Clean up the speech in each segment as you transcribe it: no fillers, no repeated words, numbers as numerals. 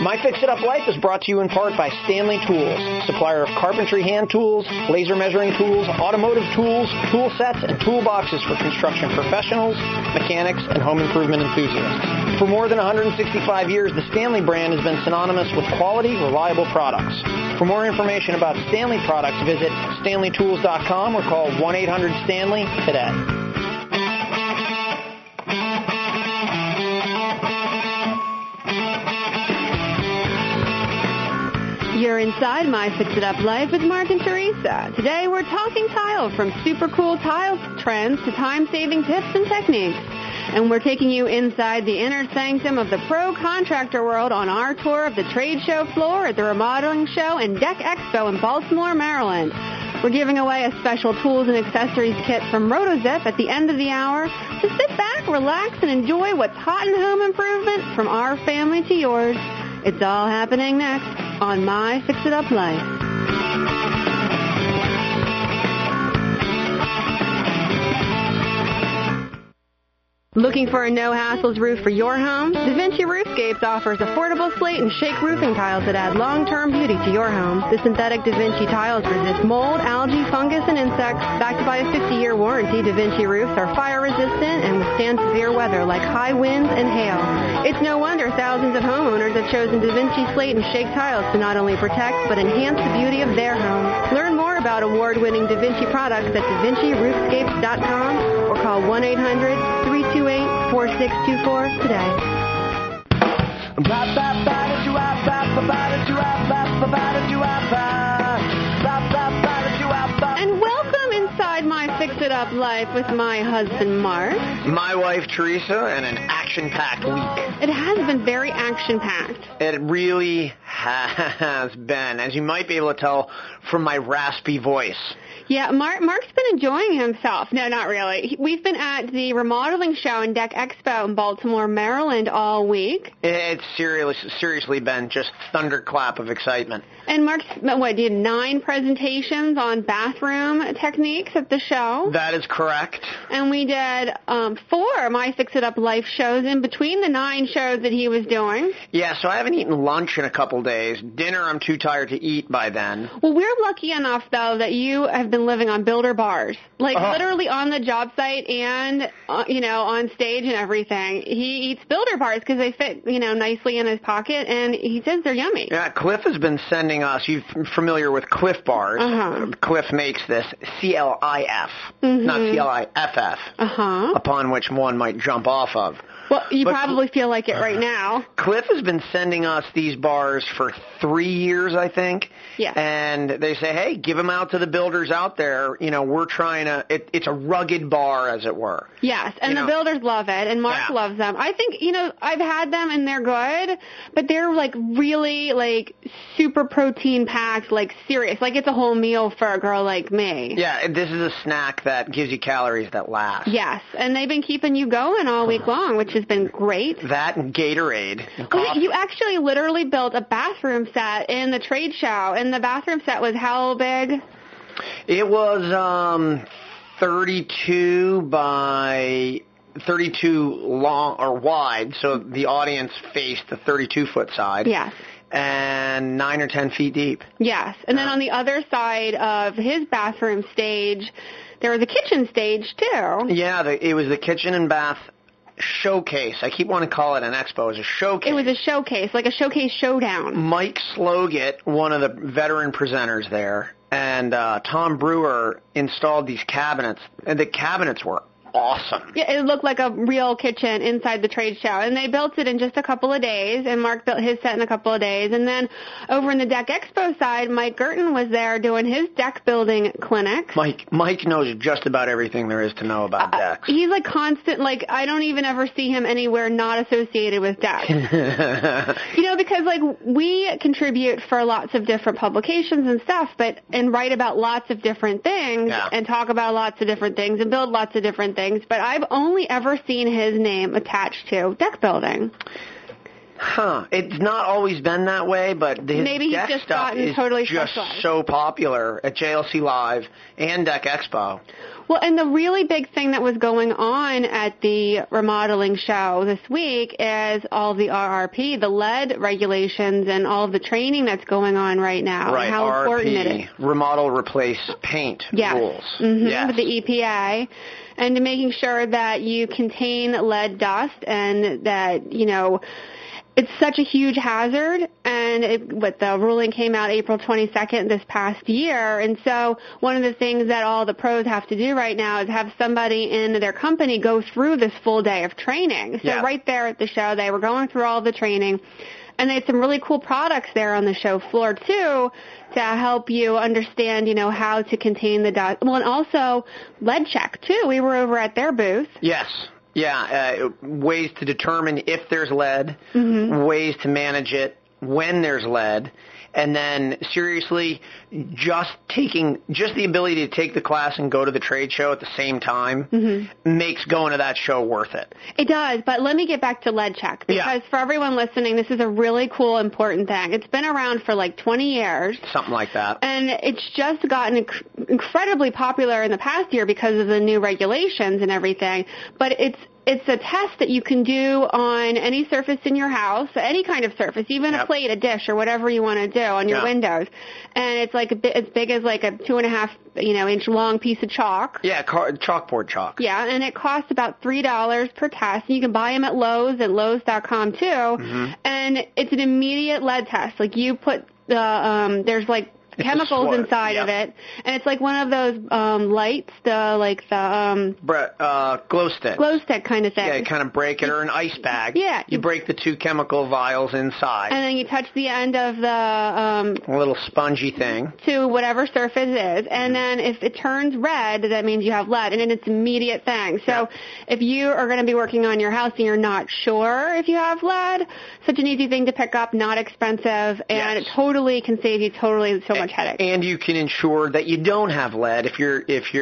My Fix-It-Up Life is brought to you in part by Stanley Tools, supplier of carpentry hand tools, laser measuring tools, automotive tools, tool sets, and toolboxes for construction professionals, mechanics, and home improvement enthusiasts. For more than 165 years, the Stanley brand has been synonymous with quality, reliable products. For more information about Stanley products, visit StanleyTools.com or call 1-800-STANLEY today. You're inside My Fix-It-Up Life with Mark and Teresa. Today we're talking tile, from super cool tile trends to time-saving tips and techniques. And we're taking you inside the inner sanctum of the pro contractor world on our tour of the trade show floor at the Remodeling Show and Deck Expo in Baltimore, Maryland. We're giving away a special tools and accessories kit from RotoZip at the end of the hour. So sit back, relax, and enjoy what's hot in home improvement from our family to yours. It's all happening next on My Fix-It-Up Life. Looking for a no-hassles roof for your home? DaVinci Roofscapes offers affordable slate and shake roofing tiles that add long-term beauty to your home. The synthetic DaVinci tiles resist mold, algae, fungus, and insects. Backed by a 50-year warranty, DaVinci roofs are fire-resistant and withstand severe weather like high winds and hail. It's no wonder thousands of homeowners have chosen DaVinci slate and shake tiles to not only protect but enhance the beauty of their homes. Learn more about award-winning DaVinci products at DaVinciRoofscapes.com or call 1-800-328-4624 today. And welcome inside My Fix-It-Up Life with my husband, Mark. My wife, Teresa, and an action-packed week. It has been very action-packed. It really has been, as you might be able to tell from my raspy voice. Yeah, Mark's been enjoying himself. No, not really. We've been at the Remodeling Show and Deck Expo in Baltimore, Maryland all week. It's seriously been just thunderclap of excitement. And Mark's, did 9 presentations on bathroom techniques at the show? That is correct. And we did 4 My Fix-It-Up Life shows in between the 9 shows that he was doing. Yeah, so I haven't eaten lunch in a couple days. Dinner, I'm too tired to eat by then. Well, we're lucky enough, though, that you have been living on builder bars, literally on the job site and, on stage and everything. He eats builder bars because they fit, nicely in his pocket, and he says they're yummy. Yeah, Cliff has been sending us, you're familiar with Cliff bars. Uh-huh. Cliff makes this CLIF, not CLIFF, upon which one might jump off of. Well, you probably feel like it right now. Cliff has been sending us these bars for 3 years, I think. Yeah. And they say, hey, give them out to the builders out there. We're trying to, it's a rugged bar, as it were. Yes, and the builders love it, and Mark loves them. I think, I've had them, and they're good, but they're, really, super protein-packed, serious. It's a whole meal for a girl like me. Yeah, this is a snack that gives you calories that last. Yes, and they've been keeping you going all week long, which has been great. That and Gatorade. You actually literally built a bathroom set in the trade show, and the bathroom set was how big? It was 32 by 32 long or wide, so the audience faced the 32-foot side. Yes. And 9 or 10 feet deep. Yes, and then on the other side of his bathroom stage, there was a kitchen stage, too. Yeah, it was the kitchen and bath showcase. I keep wanting to call it an expo. It was a showcase. It was a showcase, like a showcase showdown. Mike Slogat, one of the veteran presenters there, and Tom Brewer installed these cabinets, and the cabinets were awesome. Yeah, it looked like a real kitchen inside the trade show, and they built it in just a couple of days, and Mark built his set in a couple of days, and then over in the Deck Expo side, Mike Gerton was there doing his deck building clinic. Mike knows just about everything there is to know about decks. He's constant, I don't even ever see him anywhere not associated with decks. Because we contribute for lots of different publications and stuff, and write about lots of different things, and talk about lots of different things, and build lots of different things, but I've only ever seen his name attached to deck building. It's not always been that way, but his Maybe he's deck just stuff gotten is totally just specialized. so popular at JLC Live and Deck Expo. Well, and the really big thing that was going on at the remodeling show this week is all the RRP, the lead regulations, and all of the training that's going on right now. Right, and how RRP, important it is. remodel, replace, paint rules. With the EPA, and making sure that you contain lead dust and that, you know, it's such a huge hazard, and the ruling came out April 22nd this past year, and so one of the things that all the pros have to do right now is have somebody in their company go through this full day of training. So right there at the show, they were going through all the training, and they had some really cool products there on the show floor, too, to help you understand, you know, how to contain the dust. Well, and also lead check, too. We were over at their booth. Yes. Yeah, ways to determine if there's lead, ways to manage it when there's lead, and then seriously, just the ability to take the class and go to the trade show at the same time makes going to that show worth it. It does, but let me get back to lead check, because for everyone listening, this is a really cool, important thing. It's been around for like 20 years. Something like that. And it's just gotten incredibly popular in the past year because of the new regulations and everything, but it's a test that you can do on any surface in your house, any kind of surface, even a plate, a dish, or whatever you want to do on your windows. And it's like as big as like a 2.5 inch long piece of chalk. Yeah, chalkboard chalk. Yeah, and it costs about $3 per test. You can buy them at Lowe's and Lowe's.com too. And it's an immediate lead test. Like you put there's like chemicals inside of it, and it's like one of those lights, glow stick kind of thing. Yeah, you kind of break it, or an ice bag. Yeah, you break the 2 chemical vials inside, and then you touch the end of the a little spongy thing to whatever surface is, and then if it turns red, that means you have lead, and it's an immediate thing. So if you are going to be working on your house and you're not sure if you have lead, such an easy thing to pick up, not expensive, and it totally can save you so much headache. And you can ensure that you don't have lead if you're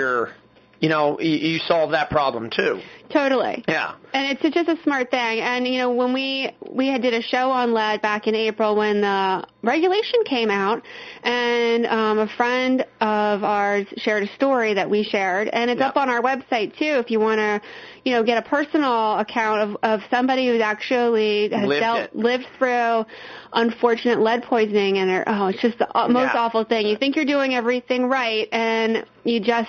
you solve that problem too. Totally. Yeah. And it's just a smart thing. And, when we did a show on lead back in April when the regulation came out, and a friend of ours shared a story that we shared, and it's up on our website too if you want to, get a personal account of somebody who's actually lived through unfortunate lead poisoning, and it's just the most awful thing. You think you're doing everything right, and you just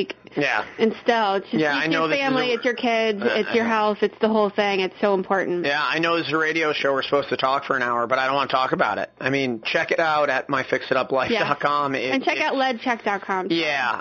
instill. It's your family, it's your kids, it's your house, it's the whole thing. It's so important. Yeah, I know this is a radio show. We're supposed to talk for an hour, but I don't want to talk about it. I mean, check it out at myfixituplife.com. And check out leadcheck.com. Yeah,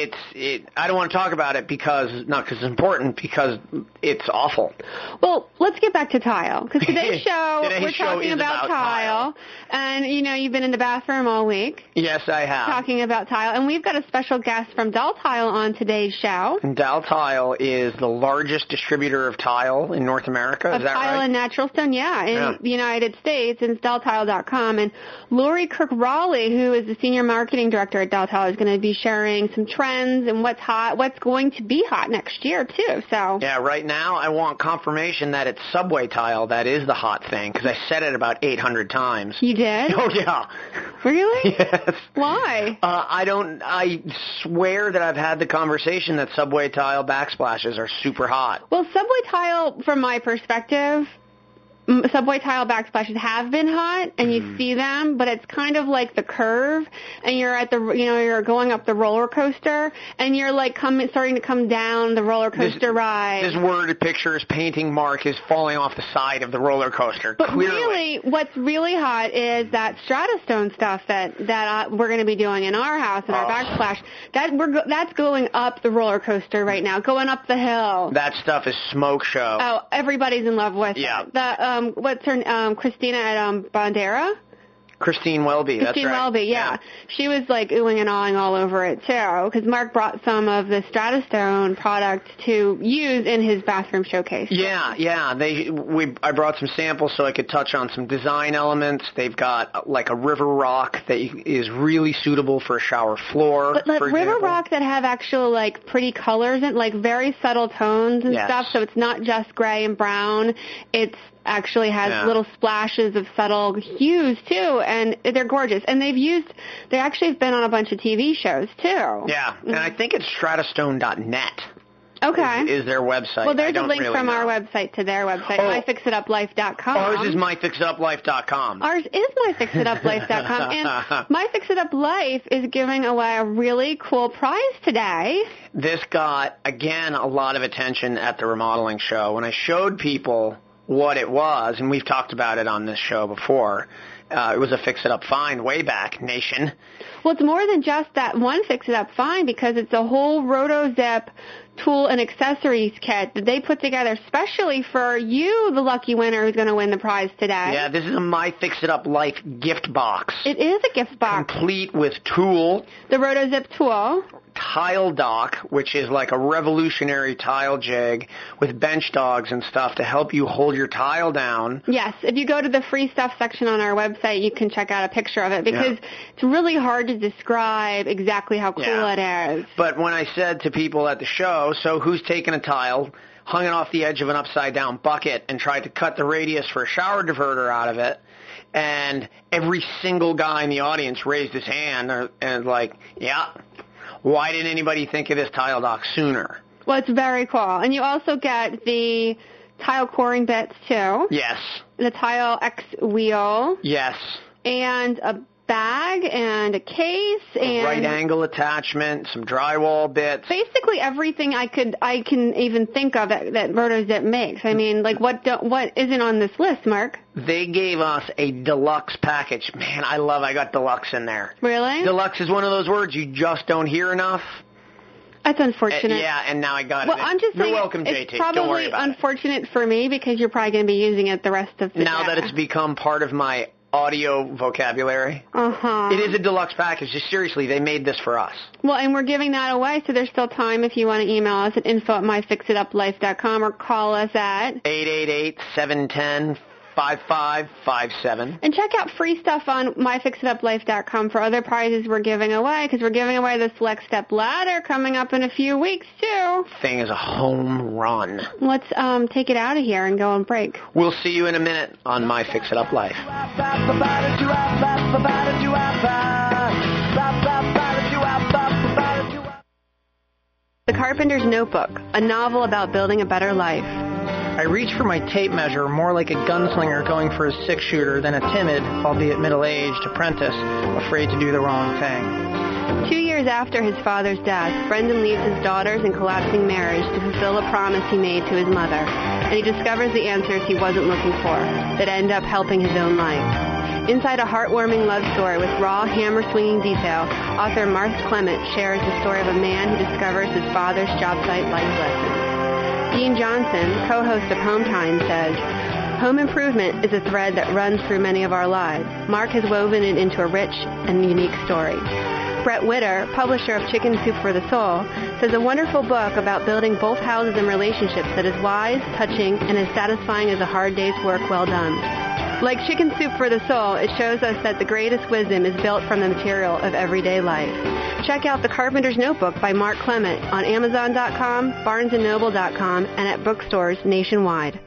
I don't want to talk about it not because it's important, because it's awful. Well, let's get back to tile, because today's show, we're talking about tile. And, you've been in the bathroom all week. Yes, I have. Talking about tile. And we've got a special guest from Doll Tile on today's show. Doll Tile is the largest distributor of tile in North America. Is that right? Tile and natural stone, in the United States. It's dolltile.com. And Lori Kirk-Raleigh, who is the senior marketing director at Doll Tile, is going to be sharing some trends and what's hot, what's going to be hot next year, too. So yeah, right now I want confirmation that it's Subway tile that is the hot thing, because I said it about 800 times. You did? Oh, yeah. Really? Yes. Why? I swear that I've had the conversation that Subway tile backsplashes are super hot. Well, Subway tile, from my perspective, Subway tile backsplashes have been hot, and you see them, but it's kind of like the curve, and you're at you're going up the roller coaster, and you're like starting to come down the roller coaster ride. This word picture is painting mark is falling off the side of the roller coaster. But clearly. Really, what's really hot is that Stratastone stuff that we're going to be doing in our house in our backsplash. That's going up the roller coaster right now, going up the hill. That stuff is smoke show. Oh, everybody's in love with it. What's her, Christina at Bandera? Christine Welby, that's right. Christine Welby, yeah. She was like oohing and awing all over it too, because Mark brought some of the Stratastone product to use in his bathroom showcase. Yeah. I brought some samples so I could touch on some design elements. They've got like a river rock that is really suitable for a shower floor. But like river rock that have actual like pretty colors and like very subtle tones and stuff, so it's not just gray and brown. It's actually has little splashes of subtle hues too, and they're gorgeous. And they actually have been on a bunch of TV shows too. Yeah, and I think it's stratastone.net. Okay. Is their website. Well, there's a link from our website to their website, myfixituplife.com. Ours is myfixituplife.com. Ours is myfixituplife.com. And My Fix It Up Life is giving away a really cool prize today. This got, again, a lot of attention at the remodeling show. When I showed people what it was, and we've talked about it on this show before, it was a Fix It Up find way back, nation. Well, it's more than just that one Fix It Up find because it's a whole RotoZip tool and accessories kit that they put together specially for you, the lucky winner who's going to win the prize today. Yeah, this is a My Fix It Up Life gift box. It is a gift box. Complete with tool. The RotoZip tool. Tile dock, which is like a revolutionary tile jig with bench dogs and stuff to help you hold your tile down. Yes, if you go to the free stuff section on our website, you can check out a picture of it because it's really hard to describe exactly how cool it is. But when I said to people at the show, so who's taken a tile, hung it off the edge of an upside-down bucket, and tried to cut the radius for a shower diverter out of it, and every single guy in the audience raised his hand and like, why didn't anybody think of this tile dock sooner? Well, it's very cool. And you also get the tile coring bits, too. Yes. The Tile X wheel. Yes. And a bag and a case and a right angle attachment, some drywall bits. Basically everything I can even think of that RotoZip makes. I mean, like what isn't on this list, Mark? They gave us a deluxe package. Man, I got deluxe in there. Really? Deluxe is one of those words you just don't hear enough. That's unfortunate. And now I got it. Well, I'm just saying, you're welcome, JT. It's probably don't worry about unfortunate for me because you're probably going to be using it the rest of the day. Now that it's become part of my audio vocabulary. It is a deluxe package. Just seriously, they made this for us. Well, and we're giving that away, so there's still time if you want to email us at info@myfixituplife.com or call us at 888-710-5557. And check out free stuff on myfixituplife.com for other prizes we're giving away, because we're giving away the Select Step Ladder coming up in a few weeks, too. Thing is a home run. Let's take it out of here and go on break. We'll see you in a minute on My Fix It Up Life. The Carpenter's Notebook, a novel about building a better life. I reach for my tape measure more like a gunslinger going for a six-shooter than a timid, albeit middle-aged, apprentice afraid to do the wrong thing. 2 years after his father's death, Brendan leaves his daughters and collapsing marriage to fulfill a promise he made to his mother, and he discovers the answers he wasn't looking for that end up helping his own life. Inside a heartwarming love story with raw, hammer-swinging detail, author Mark Clement shares the story of a man who discovers his father's job site life lessons. Dean Johnson, co-host of Home Time, says, "Home improvement is a thread that runs through many of our lives. Mark has woven it into a rich and unique story." Brett Witter, publisher of Chicken Soup for the Soul, says a wonderful book about building both houses and relationships that is wise, touching, and as satisfying as a hard day's work well done. Like Chicken Soup for the Soul, it shows us that the greatest wisdom is built from the material of everyday life. Check out The Carpenter's Notebook by Mark Clement on Amazon.com, BarnesandNoble.com, and at bookstores nationwide.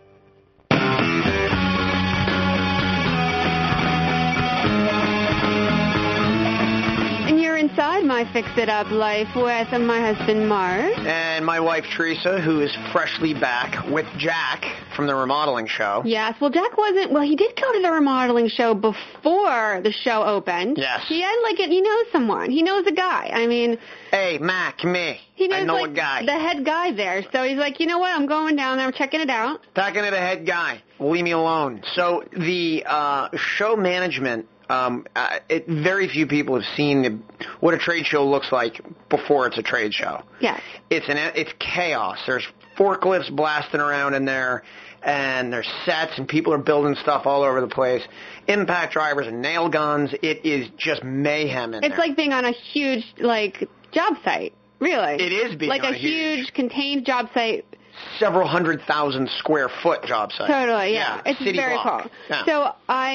And you're inside My Fix It Up Life with my husband Mark. And my wife Teresa, who is freshly back with Jack from the remodeling show. Yes, well, Jack he did go to the remodeling show before the show opened. Yes. He knows someone. He knows a guy. I mean... Hey, Mac, me. He knows, I know a guy. The head guy there. So he's like, you know what, I'm going down there, I'm checking it out. Talking to the head guy. Leave me alone. So the show management... very few people have seen what a trade show looks like before it's a trade show. Yes. It's chaos. There's forklifts blasting around in there, and there's sets, and people are building stuff all over the place. Impact drivers and nail guns. It is just mayhem in there. It's like being on a huge, job site, really. It is being on a huge contained job site several 100,000 square foot job site. Totally, yeah. It's city very block. cool. Yeah. So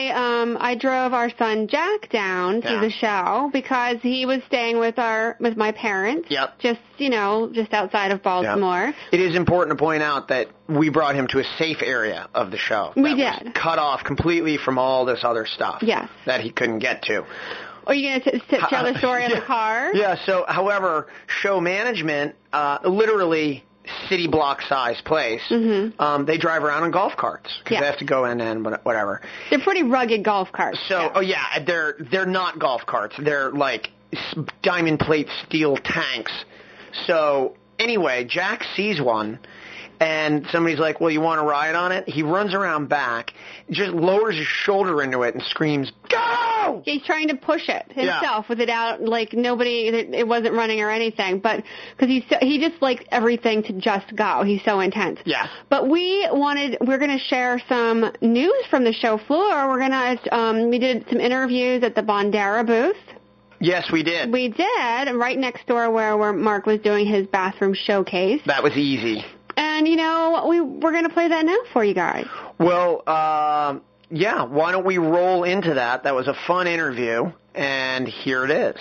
I drove our son Jack down to the show because he was staying with my parents. Yep. Just outside of Baltimore. Yep. It is important to point out that we brought him to a safe area of the show. We that did. Was cut off completely from all this other stuff. Yes. That he couldn't get to. Are you going to tell the story in the car? Yeah, so, however, show management, literally city block size place, they drive around in golf carts because they have to go end to end, whatever. They're pretty rugged golf carts. So, they're not golf carts. They're like diamond plate steel tanks. So, anyway, Jack sees one. And somebody's like, well, you want to ride on it? He runs around back, just lowers his shoulder into it and screams, go! He's trying to push it himself without, it wasn't running or anything. But, because he just likes everything to just go. He's so intense. Yeah. But we're going to share some news from the show floor. We did some interviews at the Bondera booth. Yes, we did. We did, right next door where Mark was doing his bathroom showcase. That was easy. And, we're going to play that now for you guys. Well, why don't we roll into that? That was a fun interview, and here it is.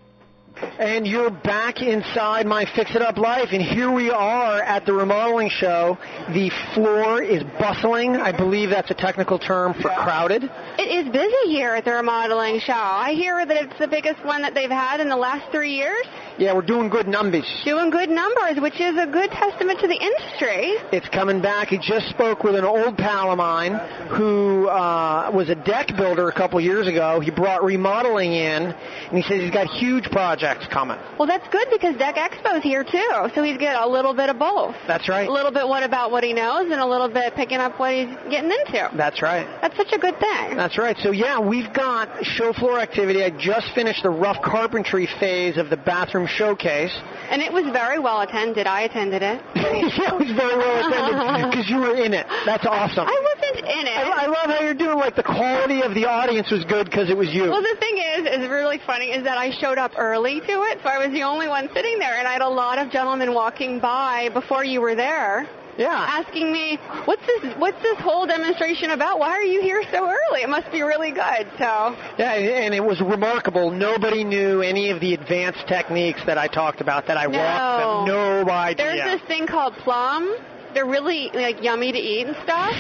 And you're back inside my Fix It Up Life, and here we are at the remodeling show. The floor is bustling. I believe that's a technical term for crowded. It is busy here at the remodeling show. I hear that it's the biggest one that they've had in the last 3 years. Yeah, we're doing good numbers. Doing good numbers, which is a good testament to the industry. It's coming back. He just spoke with an old pal of mine who was a deck builder a couple years ago. He brought remodeling in, and he says he's got huge projects coming. Well, that's good because Deck Expo's here, too. So he's got a little bit of both. That's right. A little bit what he knows and a little bit picking up what he's getting into. That's right. That's such a good thing. That's right. So, we've got show floor activity. I just finished the rough carpentry phase of the bathroom showcase. And it was very well attended. I attended it. Yeah, it was very well attended because you were in it. That's awesome. I wasn't in it. I love how you're doing, the quality of the audience was good because it was you. Well, the thing is really funny, is that I showed up early to it, so I was the only one sitting there, and I had a lot of gentlemen walking by before you were there. Yeah. Asking me, what's this whole demonstration about? Why are you here so early? It must be really good. So. Yeah, and it was remarkable. Nobody knew any of the advanced techniques that I talked about that I walked them. No idea. There's this thing called plum. They're really yummy to eat and stuff.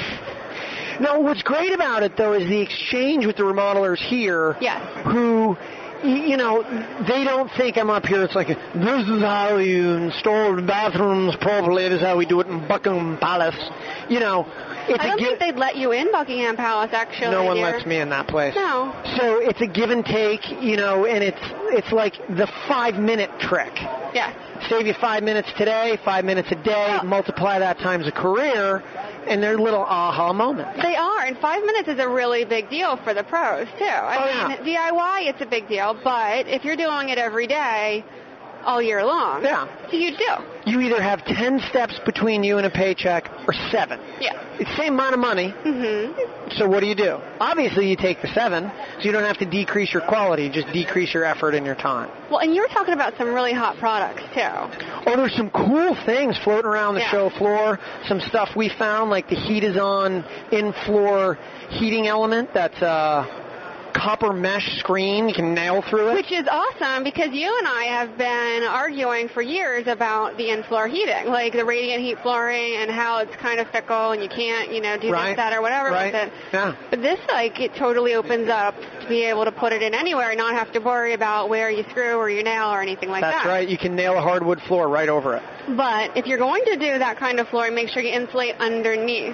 No, what's great about it though is the exchange with the remodelers here. Yes. Who. They don't think I'm up here. It's like, this is how you install bathrooms properly. This is how we do it in Buckingham Palace. I don't think they'd let you in Buckingham Palace, actually. No one lets me in that place. No. So it's a give and take, and it's like the 5-minute trick. Yes. Save you 5 minutes today, 5 minutes a day, multiply that times a career, and they're little aha moments. They are, and 5 minutes is a really big deal for the pros, too. I mean, DIY, it's a big deal, but if you're doing it every day, all year long, it's a huge deal. You either have 10 steps between you and a paycheck or 7. Yeah. It's the same amount of money. Mm-hmm. So what do? Obviously, you take the 7, so you don't have to decrease your quality, just decrease your effort and your time. Well, and you were talking about some really hot products, too. Oh, there's some cool things floating around the show floor. Some stuff we found, like the Heat is On in-floor heating element that's copper mesh screen. You can nail through it. Which is awesome because you and I have been arguing for years about the in-floor heating, like the radiant heat flooring and how it's kind of fickle and you can't, do this, that, or whatever with it. Yeah. But this, it totally opens up to be able to put it in anywhere and not have to worry about where you screw or you nail or anything like that. That's right. You can nail a hardwood floor right over it. But if you're going to do that kind of flooring, make sure you insulate underneath.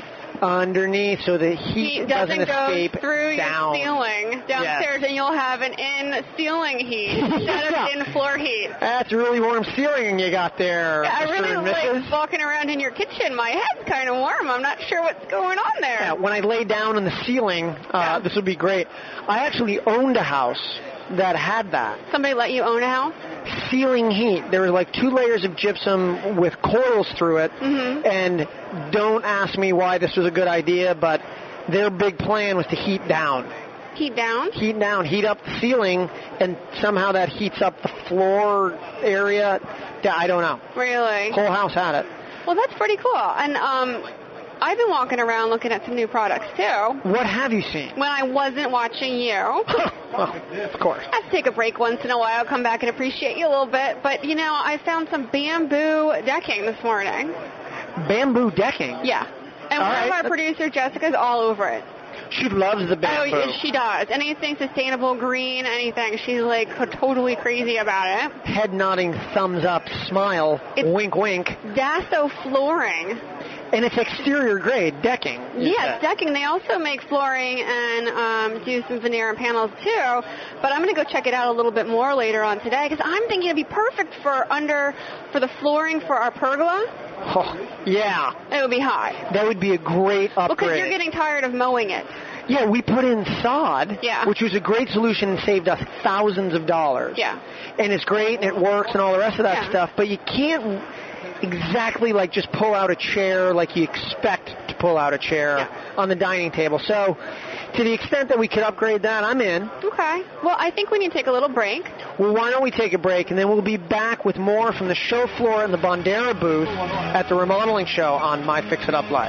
So the heat doesn't escape go through down. Your ceiling downstairs, and you'll have an in-ceiling heat instead of in-floor heat. That's a really warm ceiling you got there. Yeah, I really like walking around in your kitchen. My head's kind of warm. I'm not sure what's going on there. Yeah, when I lay down on the ceiling, this would be great. I actually owned a house that had that. Somebody let you own a house? Ceiling heat. There were 2 layers of gypsum with coils through it, and don't ask me why this was a good idea, but their big plan was to heat down. Heat down? Heat down. Heat up the ceiling, and somehow that heats up the floor area. I don't know. Really? Whole house had it. Well, that's pretty cool. And I've been walking around looking at some new products, too. What have you seen? When I wasn't watching you. Well, of course. I have to take a break once in a while, come back and appreciate you a little bit. But, I found some bamboo decking this morning. Bamboo decking? Yeah. And one of our producers, Jessica's all over it. She loves the bamboo. Oh, she does. Anything sustainable, green, anything. She's, totally crazy about it. Head nodding, thumbs up, smile, wink, wink. Dasso flooring. And it's exterior grade decking. Yes, decking. They also make flooring and do some veneer and panels too. But I'm going to go check it out a little bit more later on today because I'm thinking it'd be perfect for the flooring for our pergola. Oh, yeah. It would be hot. That would be a great upgrade. Because you're getting tired of mowing it. Yeah, we put in sod, which was a great solution and saved us thousands of dollars. Yeah. And it's great and it works and all the rest of that stuff, but you can't exactly just pull out a chair like you expect to pull out a chair on the dining table. So to the extent that we could upgrade that, I'm in. Okay. Well, I think we need to take a little break. Well, why don't we take a break, and then we'll be back with more from the show floor in the Bondera booth at the remodeling show on My Fix It Up Live.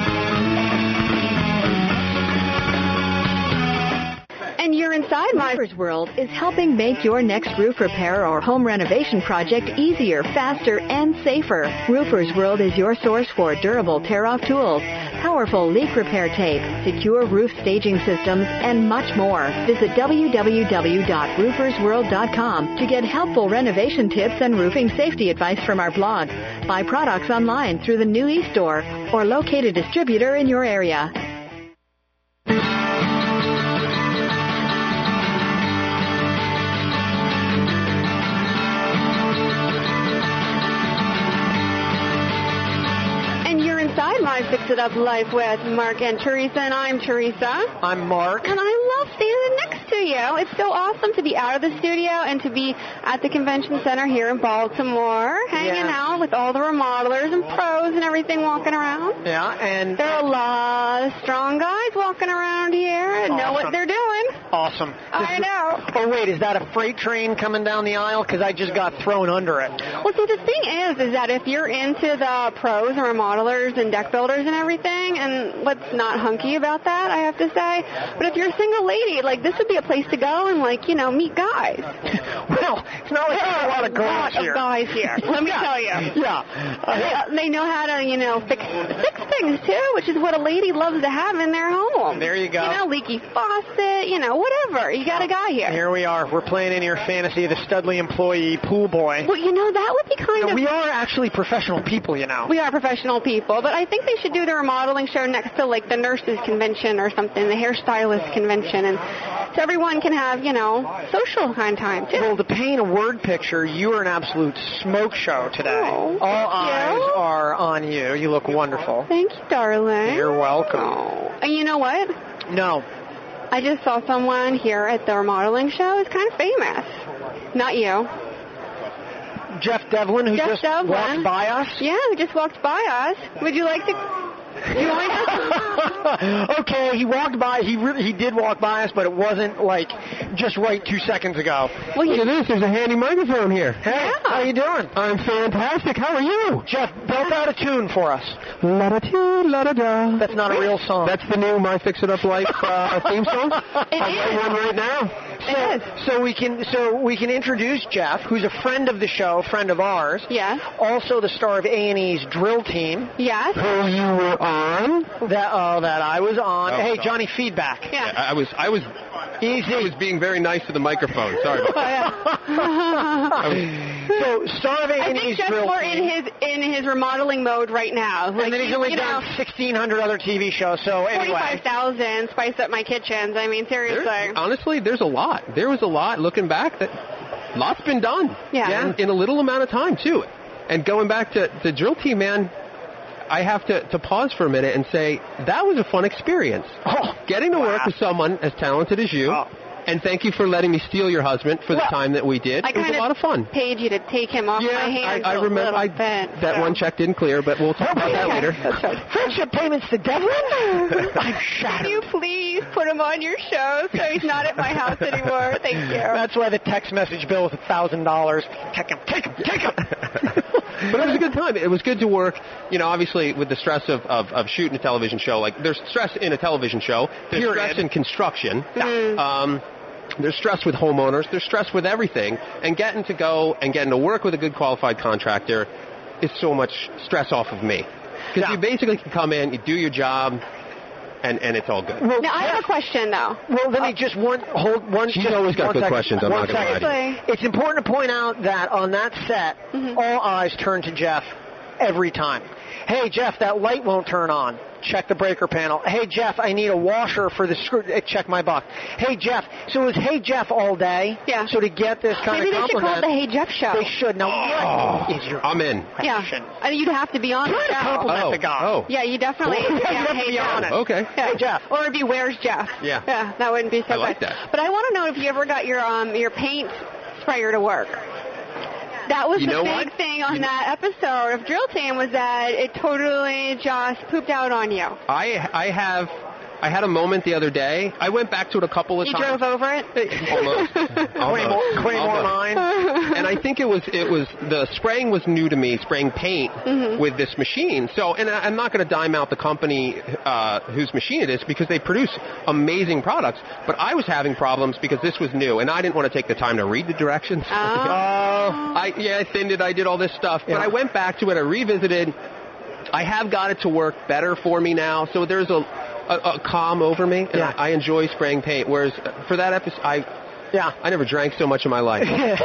And You're Inside Roofers World is helping make your next roof repair or home renovation project easier, faster, and safer. Roofers World is your source for durable tear-off tools, powerful leak repair tape, secure roof staging systems, and much more. Visit www.roofersworld.com to get helpful renovation tips and roofing safety advice from our blog. Buy products online through the new e-store or locate a distributor in your area. My Fix It Up Life with Mark and Teresa, and I'm Teresa. I'm Mark. And I love standing next to you. It's so awesome to be out of the studio and to be at the convention center here in Baltimore, hanging out with all the remodelers and pros and everything walking around. Yeah, and there are a lot of strong guys walking around here and know what they're doing. Awesome. I know. Oh, wait, is that a freight train coming down the aisle? Because I just got thrown under it. Well, see, the thing is that if you're into the pros and remodelers and deck builders and everything, and what's not hunky about that, I have to say, but if you're a single lady, this would be a place to go and, meet guys. Well, it's not like there's a lot of girls here. Guys here. Let me tell you. Yeah. They know how to, fix things, too, which is what a lady loves to have in their home. There you go. Leaky faucet, whatever. You got a guy here. Here we are. We're playing in your fantasy of the Studley employee pool boy. Well, that would be kind of... We are actually professional people, We are professional people, but I think they should do the remodeling show next to, the nurses convention or something, the hairstylist convention, and so everyone can have, social kind of time, too. Well, to paint a word picture, you are an absolute smoke show today. Oh, all eyes are on you. You look wonderful. Thank you, darling. You're welcome. Oh. And you know what? No. I just saw someone here at the remodeling show. It's kind of famous. Not you. Jeff Devlin, who just walked by us? Yeah, who just walked by us. Would you like to... Okay, he walked by. He did walk by us, but it wasn't just right 2 seconds ago. Well, look at this. There's a handy microphone here. Hey, how you doing? I'm fantastic. How are you? Jeff, belt out a tune for us. La-da-doo, la-da-da. That's not a real song. That's the new My Fix It Up Life theme song? It is. I'll play one right now. So we can introduce Jeff, who's a friend of the show, friend of ours. Yes. Also the star of A&E's Drill Team. Yes. Who you were on? That I was on. Hey, Johnny, feedback. Yeah. I was Easy. I was being very nice to the microphone. Sorry about that. So star of A&E's Drill Team. I think Jeff's more in his remodeling mode right now. And then he's only done 1,600 other TV shows. So anyway, 45,000 Spice Up My Kitchens. I mean, seriously. Honestly, there's a lot. There was a lot, looking back, lots been done. Yeah. In a little amount of time, too. And going back to the Drill Team, man, I have to pause for a minute and say, that was a fun experience. Getting to work with someone as talented as you. And thank you for letting me steal your husband for the time that we did. It was a lot of fun. Paid you to take him off my hands. I remember that one check didn't clear, but we'll talk about that later. That's right. Friendship payments to Devlin? I'm shattered. Can you please put him on your show so he's not at my house anymore? Thank you. That's why the text message bill was $1,000. Take him. But it was a good time. It was good to work, obviously with the stress of shooting a television show. Like, there's stress in a television show. There's stress in construction. There's stress with homeowners. There's stress with everything. And getting to work with a good qualified contractor is so much stress off of me. Because you basically can come in, you do your job, and it's all good. Well, now, I have a question, though. Well, let me just hold one. She's always got good questions. I'm not going to lie. It's important to point out that on that set, all eyes turn to Jeff every time. Hey, Jeff, that light won't turn on. Check the breaker panel. Hey, Jeff, I need a washer for the screw. Check my box. Hey, Jeff. So it was Hey, Jeff all day. Yeah. So to get this kind Maybe of compliment. Maybe they should call it the Hey, Jeff show. They should. Now, what is your I'm in. question? Yeah. You'd have to be on the show. Compliment the guy. Oh. Yeah, you definitely. You have to be on it. Okay. Yeah. Hey, Jeff. Or it'd be Where's Jeff? Yeah. Yeah, that wouldn't be so I like good. that. But I want to know if you ever got your paint sprayer to work. That was the big thing on that episode of Drill Team, was that it totally just pooped out on you. I had a moment the other day. I went back to it a couple of times. You drove over it? Almost. Claymore Mine. And I think it was the spraying was new to me, spraying paint with this machine. So, and I'm not going to dime out the company whose machine it is, because they produce amazing products. But I was having problems because this was new, and I didn't want to take the time to read the directions. I thinned it. I did all this stuff. But I went back to it. I revisited. I have got it to work better for me now. So there's a calm over me, and I enjoy spraying paint. Whereas for that episode, I never drank so much in my life.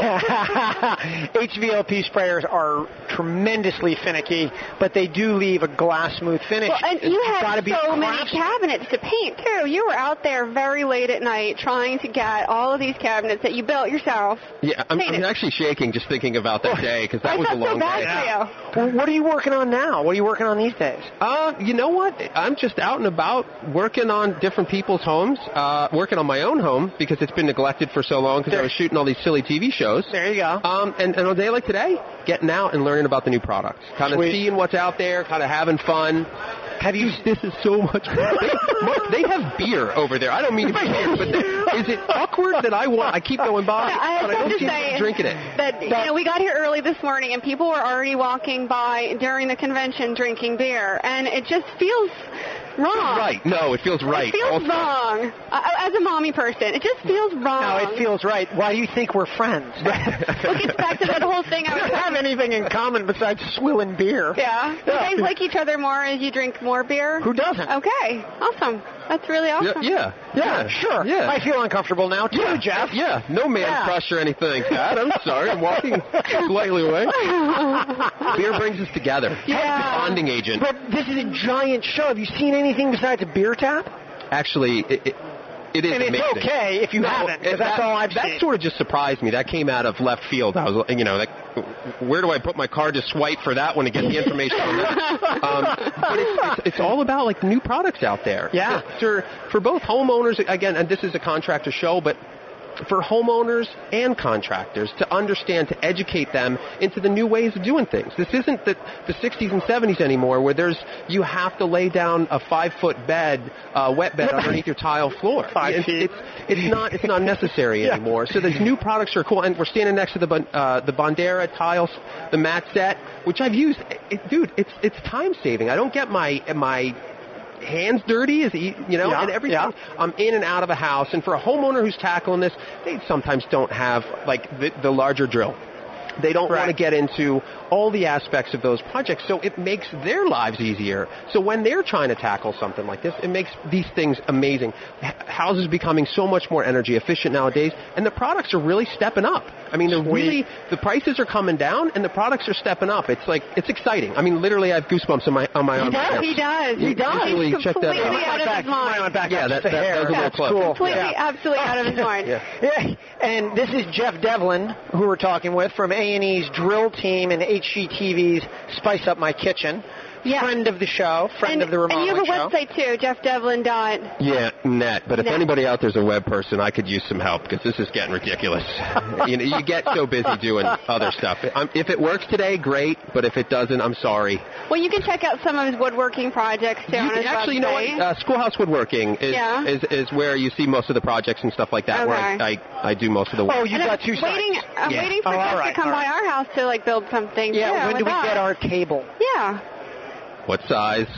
HVLP sprayers are tremendously finicky, but they do leave a glass smooth finish. Well, and you had so many cabinets to paint, too. You were out there very late at night trying to get all of these cabinets that you built yourself. Yeah, I'm actually shaking just thinking about that day, because that was a long day. Well, what are you working on now? What are you working on these days? You know what? I'm just out and about working on different people's homes, working on my own home, because it's been neglected for so long because I was shooting all these silly TV shows. There you go. And on a day like today, getting out and learning about the new products. Kind of seeing what's out there, kind of having fun. This is so much fun. They have beer over there. I don't mean to be weird, but is it awkward that I keep going by, but I don't see people drinking it? That we got here early this morning, and people were already walking by during the convention drinking beer, and it just feels wrong. Right. No, it feels right. It feels wrong. As a mommy person, it just feels wrong. No, it feels right. Why do you think we're friends? Well, it gets back to that whole thing. We don't have anything in common besides swilling beer. Yeah. You guys like each other more as you drink more beer? Who doesn't? Okay. Awesome. That's really awesome. Yeah, sure. Yeah. I feel uncomfortable now, too, Jeff. Yeah, no man crush or anything, Pat. I'm sorry. I'm walking slightly away. Beer brings us together. Yeah. It's a bonding agent. But this is a giant show. Have you seen anything besides a beer tap? Actually, it is and amazing. It's okay if you haven't, because that's all I've seen. That sort of just surprised me. That came out of left field. I was, where do I put my card to swipe for that one to get the information on that? But it's all about new products out there. Yeah. For both homeowners, again, and this is a contractor show, but for homeowners and contractors to understand, to educate them into the new ways of doing things. This isn't the 60s and 70s anymore, where you have to lay down a 5-foot bed, wet bed underneath your tile floor. 5 feet. It's not necessary anymore. So these new products are cool, and we're standing next to the Bondera tiles, the mat set, which I've used. It's time saving. I don't get my hands dirty, and everything. Yeah. I'm in and out of a house, and for a homeowner who's tackling this, they sometimes don't have the larger drill. They don't want to get into all the aspects of those projects, so it makes their lives easier. So when they're trying to tackle something like this, it makes these things amazing. Houses becoming so much more energy efficient nowadays, and the products are really stepping up. I mean, the prices are coming down, and the products are stepping up. It's exciting. I mean, literally, I have goosebumps on my arm. He does. He's completely check that out of his mind. Yeah, that was a little close. Cool. Completely, absolutely out of his mind. Yeah. And this is Jeff Devlin, who we're talking with from A&E's Drill Team and HGTV's Spice Up My Kitchen. Yeah. friend of the show, friend of the And remodeling you have a show. website too, jeffdevlin.net. Yeah, net. But if Net. anybody out there's a web person, I could use some help because this is getting ridiculous. You get so busy doing other stuff. If it works today, great. But if it doesn't, I'm sorry. Well, you can check out some of his woodworking projects too on his Actually, you know website. what? Schoolhouse Woodworking is where you see most of the projects and stuff like that. Where I do most of the work. Oh, you And got two I'm waiting, sites. I'm waiting for Jeff to come by our house to like build something. Yeah, too, when do we with us. get our table? Yeah. What size?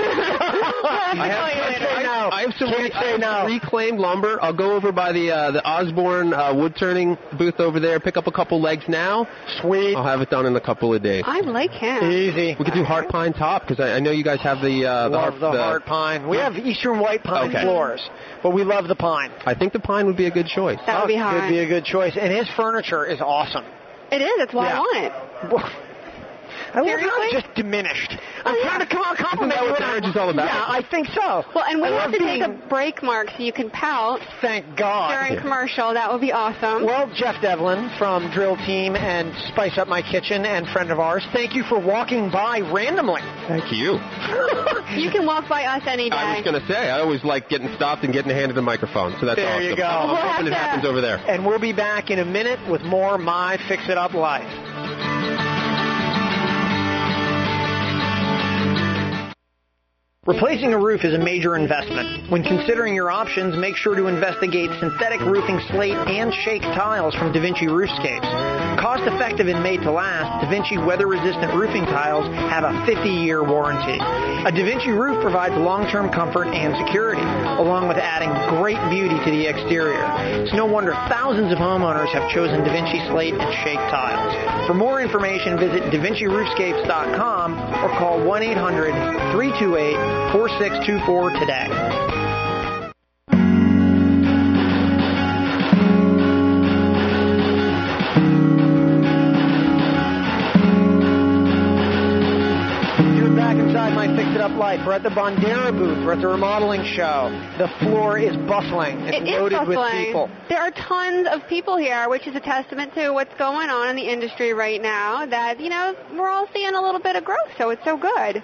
I have some reclaimed lumber. I'll go over by the Osborne wood turning booth over there, pick up a couple legs now. Sweet. I'll have it done in a couple of days. I like him. Easy. We could do heart pine top because I know you guys have the heart pine. We have Eastern white pine floors, but we love the pine. I think the pine would be a good choice. That would be hot. Would be a good choice, and his furniture is awesome. It is. That's why I want it. I love how it's just diminished. I'm trying to come on compliment Isn't that what marriage is all about? Yeah, I think so. Well, and we I have love to take a break, Mark, so you can pout Thank God. during commercial. That would be awesome. Well, Jeff Devlin from Drill Team and Spice Up My Kitchen and friend of ours, thank you for walking by randomly. Thank you. You can walk by us any day. I was going to say, I always like getting stopped and getting handed a microphone, so that's There awesome. you go. I'm We'll hoping it have to- happens over there. And we'll be back in a minute with more My Fix It Up Life. Replacing a roof is a major investment. When considering your options, make sure to investigate synthetic roofing slate and shake tiles from DaVinci Roofscapes. Cost-effective and made to last, DaVinci weather-resistant roofing tiles have a 50-year warranty. A DaVinci roof provides long-term comfort and security, along with adding great beauty to the exterior. It's no wonder thousands of homeowners have chosen DaVinci slate and shake tiles. For more information, visit DaVinciRoofscapes.com or call 1-800-328-4624 today. You're back inside My Fix It Up Life. We're at the Bondera booth. We're at the remodeling show. The floor is bustling. It's It is loaded with bustling. people. There are tons of people here, which is a testament to what's going on in the industry right now, that, we're all seeing a little bit of growth, so it's so good.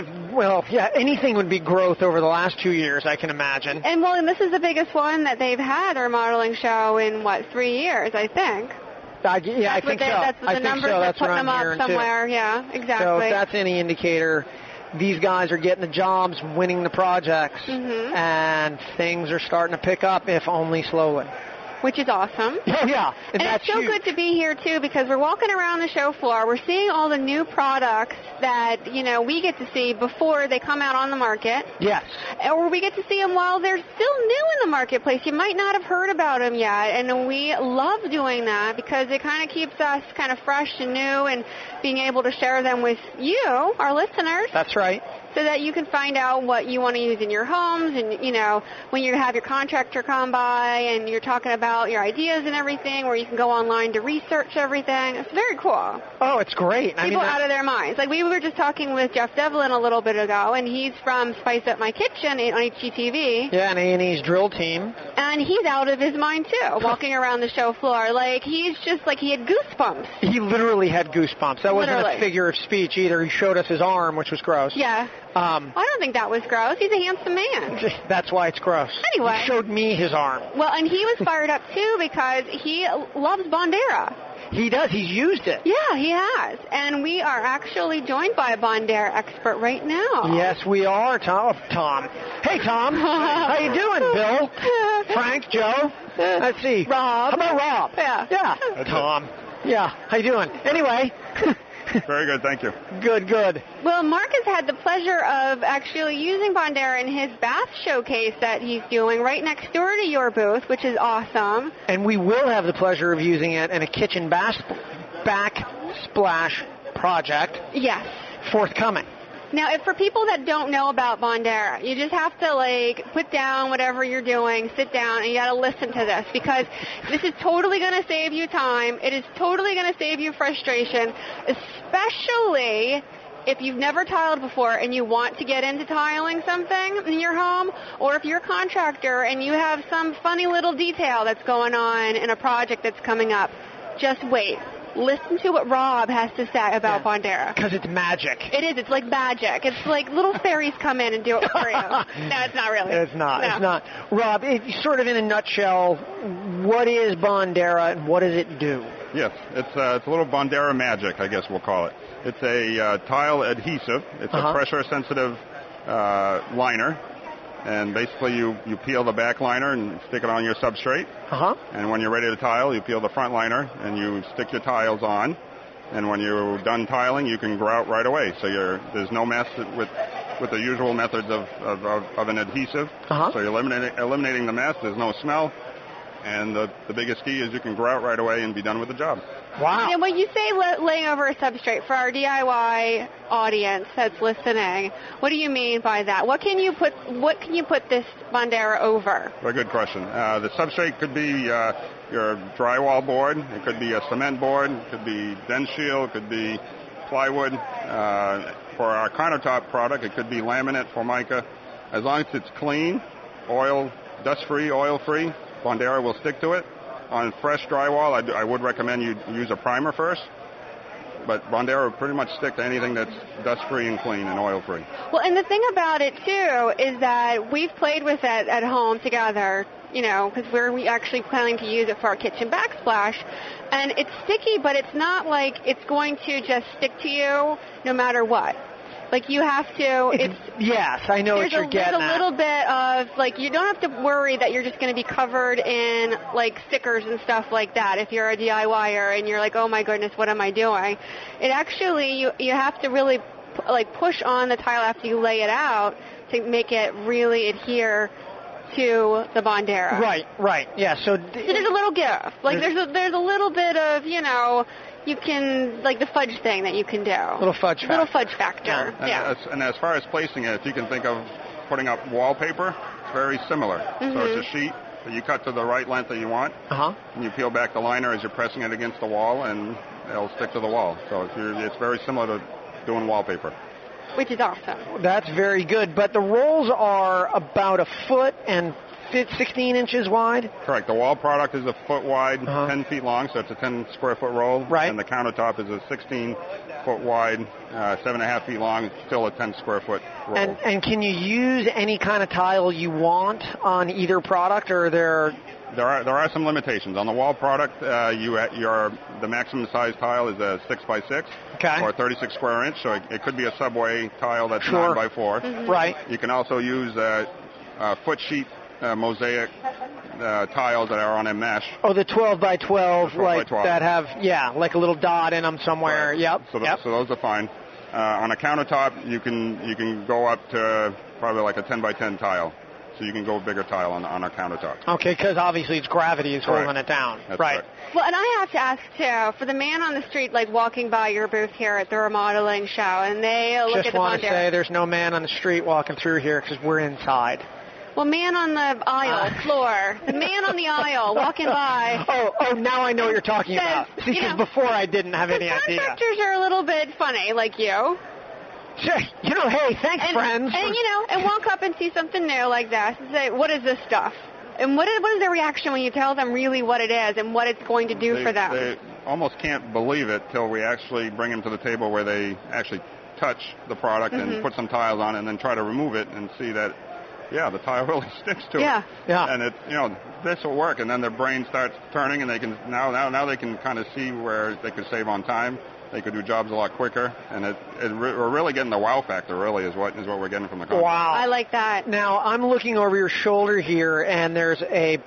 Anything would be growth over the last 2 years, I can imagine. And this is the biggest one that they've had, their modeling show, in, 3 years, I think. I think so. That's the I think numbers so. they're That's what putting them I'm up hearing, somewhere. Yeah, exactly. So if that's any indicator, these guys are getting the jobs, winning the projects, and things are starting to pick up, if only slowly. Which is awesome. Oh, yeah. And that's it's so huge. good to be here, too, because we're walking around the show floor. We're seeing all the new products that, we get to see before they come out on the market. Yes. Or we get to see them while they're still new in the marketplace. You might not have heard about them yet, and we love doing that because it kind of keeps us kind of fresh and new and being able to share them with you, our listeners. That's right. So that you can find out what you want to use in your homes and, when you have your contractor come by and you're talking about your ideas and everything, where you can go online to research everything. It's very cool. Oh, it's great. People out of their minds. Like we were just talking with Jeff Devlin a little bit ago, and he's from Spice Up My Kitchen on HGTV. Yeah, and A&E's Drill Team. And he's out of his mind, too, walking around the show floor. Like, he's just like he had goosebumps. He literally had goosebumps. That wasn't Literally. a figure of speech either. He showed us his arm, which was gross. Yeah. I don't think that was gross. He's a handsome man. That's why it's gross. Anyway. He showed me his arm. Well, and he was fired up, too, because he loves Bondera. He does. He's used it. Yeah, he has. And we are actually joined by a Bondera expert right now. Yes, we are, Tom. Hey, Tom. How you doing, Bill? Frank, Joe? Let's see. Rob. How about Rob? Yeah. Yeah. Tom. Yeah. How you doing? Anyway. Very good, thank you. Good. Well, Mark has had the pleasure of actually using Bondera in his bath showcase that he's doing right next door to your booth, which is awesome. And we will have the pleasure of using it in a kitchen backsplash project. Yes. Forthcoming. Now, if for people that don't know about Bondera, you just have to, put down whatever you're doing, sit down, and you got to listen to this, because this is totally going to save you time. It is totally going to save you frustration, especially if you've never tiled before and you want to get into tiling something in your home, or if you're a contractor and you have some funny little detail that's going on in a project that's coming up. Just wait. listen to what Rob has to say about Bondera. Because it's magic. It is. It's like magic. It's like little fairies come in and do it for you. No, it's not really. It's not. No. It's not. Rob, sort of in a nutshell, what is Bondera and what does it do? Yes, it's a little Bondera magic, I guess we'll call it. It's a tile adhesive. It's a pressure-sensitive liner. And basically, you peel the back liner and stick it on your substrate. And when you're ready to tile, you peel the front liner and you stick your tiles on. And when you're done tiling, you can grout right away. So there's no mess with the usual methods of an adhesive. So you're eliminating the mess. There's no smell. And the biggest key is you can grout right away and be done with the job. Wow. And when you say laying over a substrate, for our DIY audience that's listening, what do you mean by that? What can you put this Bondera over? Very good question. The substrate could be your drywall board. It could be a cement board. It could be DensShield. It could be plywood. For our countertop product, it could be laminate, Formica. As long as it's clean, dust-free, oil-free, Bondera will stick to it. On fresh drywall, I would recommend you use a primer first, but Bondera will pretty much stick to anything that's dust-free and clean and oil-free. Well, and the thing about it, too, is that we've played with it at home together, because we're actually planning to use it for our kitchen backsplash, and it's sticky, but it's not like it's going to just stick to you no matter what. Like, you have to... Yes, I know what you're getting at. There's a little bit of, like, you don't have to worry that you're just going to be covered in, like, stickers and stuff like that if you're a DIYer and you're like, oh, my goodness, what am I doing? It actually, you have to really, like, push on the tile after you lay it out to make it really adhere to the Bondera. Right, yeah. So there's a little gift. Like, there's a little bit of, you can, like the fudge thing that you can do. Little fudge factor. Yeah. And as far as placing it, if you can think of putting up wallpaper, it's very similar. So it's a sheet that you cut to the right length that you want. And you peel back the liner as you're pressing it against the wall, and it'll stick to the wall. So it's very similar to doing wallpaper. Which is awesome. That's very good. But the rolls are about a foot and 16 inches wide? Correct. The wall product is a foot wide, 10 feet long, so it's a 10 square foot roll. Right. And the countertop is a 16 foot wide, 7.5 feet long, still a 10 square foot roll. And can you use any kind of tile you want on either product, or there are some limitations. On the wall product, the maximum size tile is a 6x6 or 36 square inch, so it could be a Subway tile that's 9x4. Right. You can also use foot sheet mosaic tiles that are on a mesh. Oh, the 12 by 12, like 12. that have, like a little dot in them somewhere. Right. Yep. So those are fine. On a countertop, you can go up to probably like a 10 by 10 tile. So you can go bigger tile on a countertop. Okay, because obviously it's gravity is holding it down. That's right. Well, and I have to ask, too, for the man on the street, like, walking by your booth here at the remodeling show, and they look Just at the want to Bondera. say there's no man on the street walking through here because we're inside. Well, man on the aisle, floor. The man on the aisle walking by. Oh, now I know what you're talking about. See, because before I didn't have any idea. Contractors are a little bit funny, like you. Sure. Hey, thanks, friends. And walk up and see something new like that and say, what is this stuff? And what is their reaction when you tell them really what it is and what it's going to do for them? They almost can't believe it till we actually bring them to the table where they actually touch the product and put some tiles on it and then try to remove it and see that, the tile really sticks to it. Yeah. And this will work. And then their brain starts turning, and they can now they can kind of see where they could save on time. They could do jobs a lot quicker, and we're really getting the wow factor. Really, is what we're getting from the contract. Wow, I like that. Now I'm looking over your shoulder here, and there's a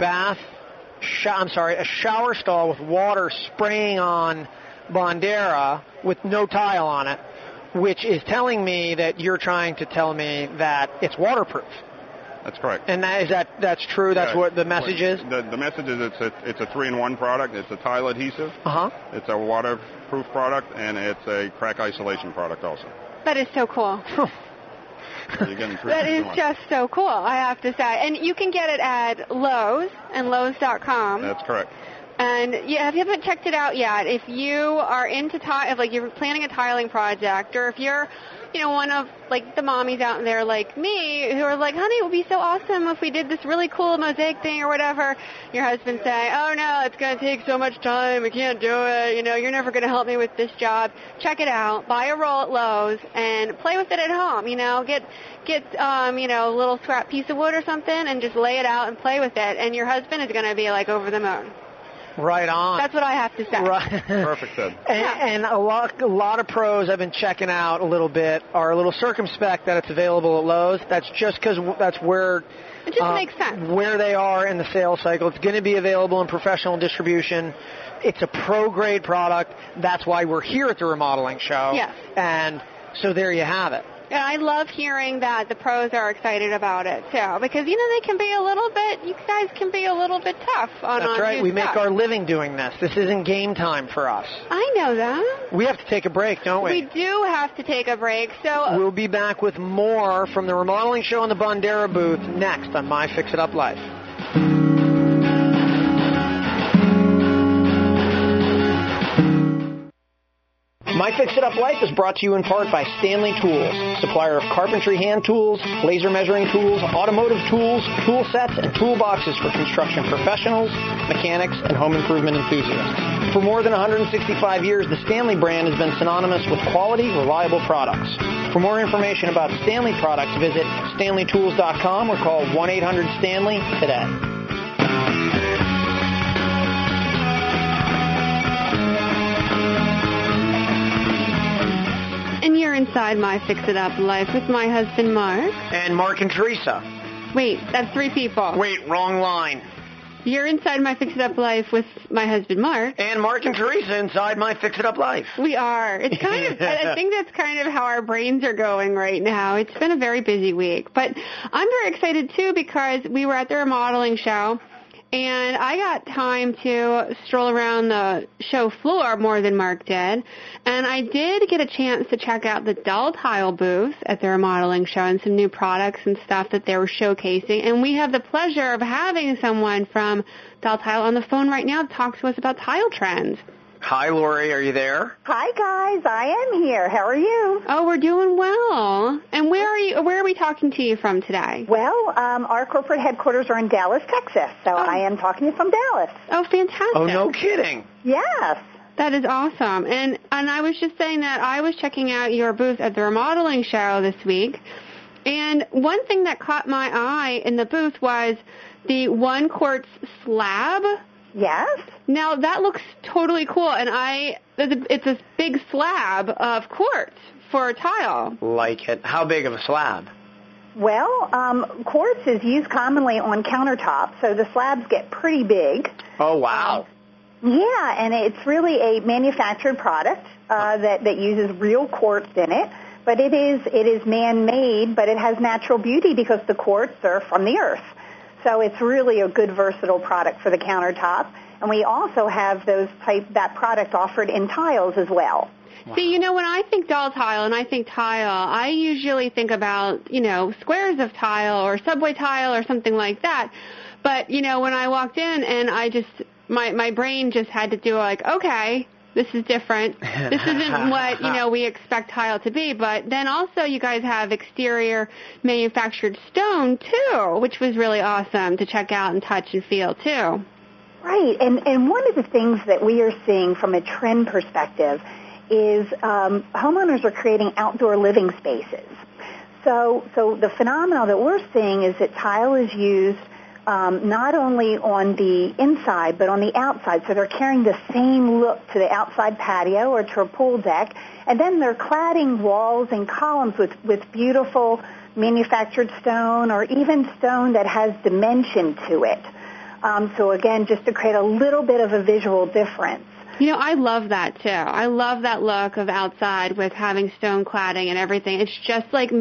a shower stall with water spraying on Bondera with no tile on it, which is telling me that you're trying to tell me that it's waterproof. That's correct. And that's true? That's what the message is? The message is it's a 3-in-1 product. It's a tile adhesive. It's a waterproof product, and it's a crack isolation product also. That is so cool. That is just so cool, I have to say. And you can get it at Lowe's and Lowe's.com. That's correct. And yeah, if you haven't checked it out yet, if you are into tile, if like you're planning a tiling project, or if you're, one of like the mommies out there like me who are like, honey, it would be so awesome if we did this really cool mosaic thing or whatever. Your husband say, oh no, it's going to take so much time. We can't do it. You're never going to help me with this job. Check it out. Buy a roll at Lowe's and play with it at home. Get a little scrap piece of wood or something and just lay it out and play with it. And your husband is going to be like over the moon. Right on. That's what I have to say. Right. Perfect, Ed. And a lot of pros I've been checking out a little bit are a little circumspect that it's available at Lowe's. That's just because that's where it just makes sense. Where they are in the sales cycle. It's going to be available in professional distribution. It's a pro-grade product. That's why we're here at the remodeling show. Yes. And so there you have it. And I love hearing that the pros are excited about it, too, because, they can be you guys can be a little bit tough on That's right. We make our living doing this. This isn't game time for us. I know that. We have to take a break, don't we? We do have to take a break, so... We'll be back with more from the remodeling show in the Bondera booth next on My Fix It Up Life. My Fix It Up Life is brought to you in part by Stanley Tools, supplier of carpentry hand tools, laser measuring tools, automotive tools, tool sets, and toolboxes for construction professionals, mechanics, and home improvement enthusiasts. For more than 165 years, the Stanley brand has been synonymous with quality, reliable products. For more information about Stanley products, visit StanleyTools.com or call 1-800-STANLEY today. And you're inside My Fix It Up Life with my husband, Mark. And Mark and Teresa. Wait, that's 3 people. Wait, wrong line. You're inside My Fix It Up Life with my husband, Mark. And Mark and Teresa inside My Fix It Up Life. We are. It's kind of, I think that's kind of how our brains are going right now. It's been a very busy week. But I'm very excited, too, because we were at the remodeling show. And I got time to stroll around the show floor more than Mark did. And I did get a chance to check out the Doll Tile booth at the remodeling show and some new products and stuff that they were showcasing. And we have the pleasure of having someone from Doll Tile on the phone right now to talk to us about tile trends. Hi, Lori. Are you there? Hi, guys. I am here. How are you? Oh, we're doing well. And where are we talking to you from today? Well, our corporate headquarters are in Dallas, Texas, so I am talking to you from Dallas. Oh, fantastic. Oh, no kidding. Yes. That is awesome. And I was just saying that I was checking out your booth at the remodeling show this week, and one thing that caught my eye in the booth was the 1 quartz slab. Yes. Now, that looks totally cool, and it's a big slab of quartz for a tile. Like it. How big of a slab? Well, quartz is used commonly on countertops, so the slabs get pretty big. Oh, wow. Yeah, and it's really a manufactured product that uses real quartz in it, but it is man-made, but it has natural beauty because the quartz are from the earth. So it's really a good versatile product for the countertop. And we also have that product offered in tiles as well. Wow. See, when I think doll tile and I think tile, I usually think about, squares of tile or subway tile or something like that. But, when I walked in and my brain just had to do okay, this is different. This isn't what, we expect tile to be. But then also you guys have exterior manufactured stone, too, which was really awesome to check out and touch and feel, too. Right. And one of the things that we are seeing from a trend perspective is homeowners are creating outdoor living spaces. So the phenomenon that we're seeing is that tile is used not only on the inside, but on the outside. So they're carrying the same look to the outside patio or to a pool deck, and then they're cladding walls and columns with beautiful manufactured stone or even stone that has dimension to it. So again, just to create a little bit of a visual difference. I love that, too. I love that look of outside with having stone cladding and everything. It's just makes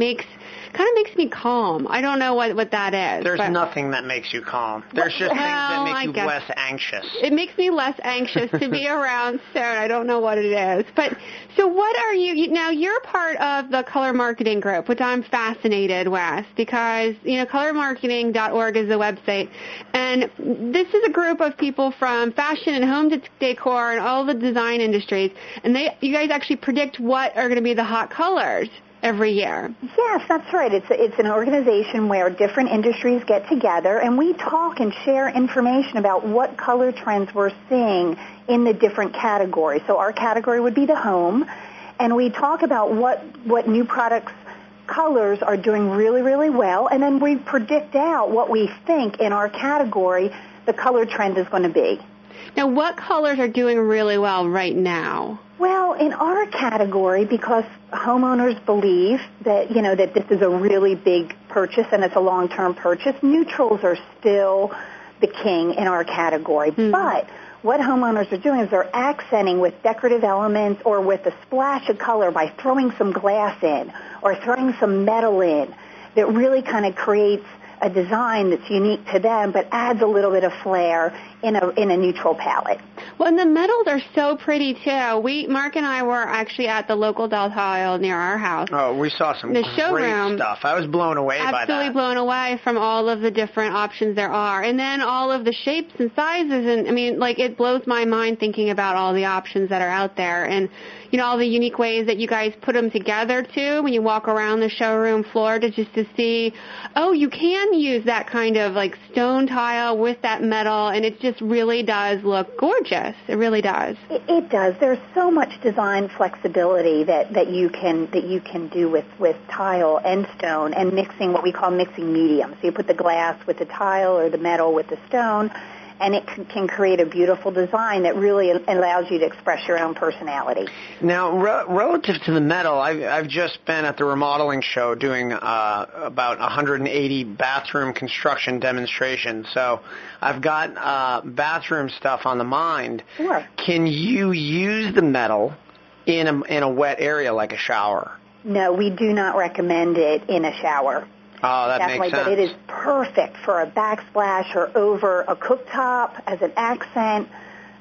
kind of makes me calm. I don't know what that is. There's nothing that makes you calm. There's just things that make you less anxious. It makes me less anxious to be around stone. I don't know what it is. But so what are you, now you're part of the color marketing group, which I'm fascinated with because, colormarketing.org is the website. And this is a group of people from fashion and home decor and all the design industries. And you guys actually predict what are going to be the hot colors every year. Yes, that's right. It's an organization where different industries get together and we talk and share information about what color trends we're seeing in the different categories. So our category would be the home, and we talk about what new products colors are doing really, really well, and then we predict out what we think in our category the color trend is going to be. Now, what colors are doing really well right now? Well, in our category, because homeowners believe that, that this is a really big purchase and it's a long-term purchase, neutrals are still the king in our category. Mm-hmm. But what homeowners are doing is they're accenting with decorative elements or with a splash of color by throwing some glass in or throwing some metal in that really kind of creates a design that's unique to them but adds a little bit of flair in a neutral palette. Well, and the metals are so pretty, too. Mark and I were actually at the local Del Tile near our house. Oh, we saw some great stuff. I was blown away by that. Absolutely blown away from all of the different options there are. And then all of the shapes and sizes. And, it blows my mind thinking about all the options that are out there. And, all the unique ways that you guys put them together, too, when you walk around the showroom floor to see, you can use that kind of, stone tile with that metal. And it just really does look gorgeous. It really does. It does. There's so much design flexibility that you can do with tile and stone and mixing what we call mixing mediums. So you put the glass with the tile or the metal with the stone, and it can create a beautiful design that really allows you to express your own personality. Now, relative to the metal, I've just been at the remodeling show doing about 180 bathroom construction demonstrations. So I've got bathroom stuff on the mind. Sure. Can you use the metal in a wet area like a shower? No, we do not recommend it in a shower. Oh, that Definitely, makes sense. But it is perfect for a backsplash or over a cooktop as an accent.